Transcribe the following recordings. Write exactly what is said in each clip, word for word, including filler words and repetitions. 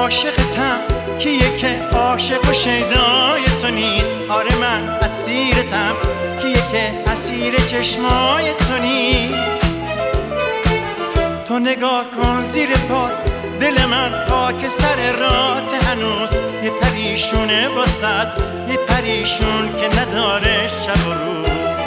عاشقتم کیه که عاشق و شیدای تو نیست؟ آره من اسیرتم کیه که اسیر چشمای تو نیست؟ تو نگاه کن زیر پات دل من خاک سر رات هنوز یه پریشونه واسد، یه پریشون که نداره شب و روز.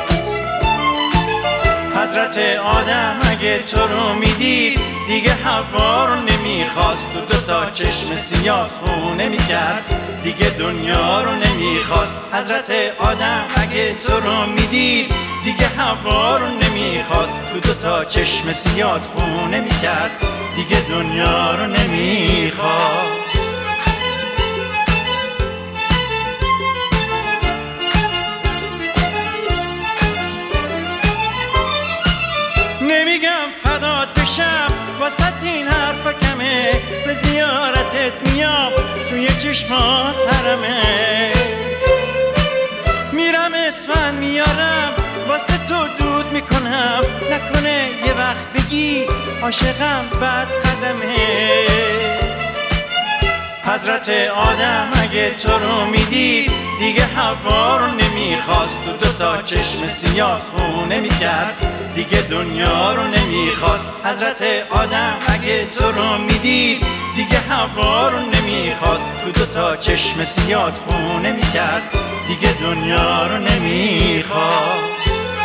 حضرت آدم اگه تو رو میدید دیگه حوا رو نمیخواست، تو دوتا چشم سیاه خونه میکرد دیگه دنیا رو نمیخواست. حضرت آدم اگه تو رو میدید دیگه حوا رو نمیخواست، تو دوتا چشم سیاه خونه میکرد دیگه دنیا رو نمیخواست. نمیگم فدات بشم واسه این حرفا کمه، به زیارتت میام توی چشمات حرمه، میرم اسفند میارم واسه تو دود میکنم، نکنه یه وقت بگی عاشقم بعد قدمه. حضرت آدم اگه تو رو میدید دیگه حوا رو نمیخواست، تو دوتا چشم سیاه خونه میکرد دیگه دنیا رو نمیخواست. حضرت آدم اگه تو رو میدید دیگه حوا رو نمیخواست، تو دوتا چشم سیاه خونه میکرد دیگه دنیا رو نمیخواست.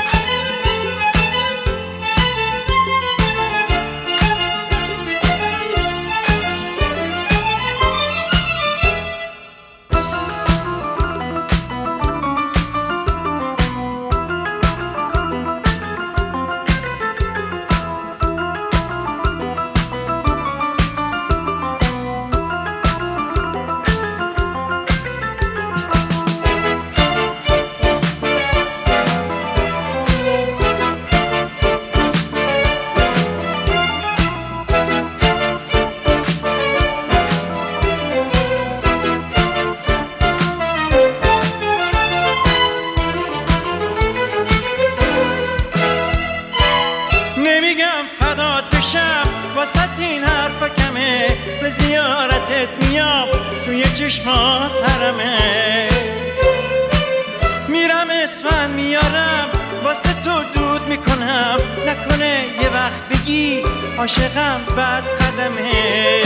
نمیگم فدات بشم واسه این حرفا کمه، به زیارتت میام توی چشمات حرمه، میرم اسفند میارم واسه تو دود میکنم، نکنه یه وقت بگی عاشقم بعد قدمه.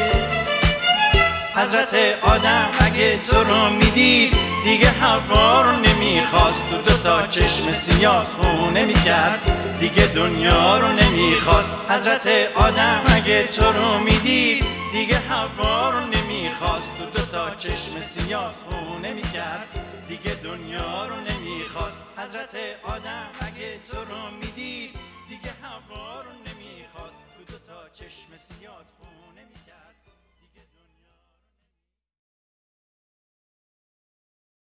حضرت آدم اگه تو رو میدید دیگه حوا رو نمیخواست، تو دوتا چشم سیاه خونه میکرد دیگه دنیا رو نمیخواست. حضرت آدم اگه تو رو میدید دیگه حوا رو نمیخواست، تو دوتا چشم سیاه خونه میکرد دیگه دنیا رو نمیخواست. حضرت آدم اگه تو رو میدید دیگه حوا رو نمیخواست، تو دوتا چشم سیاه خونه میکرد.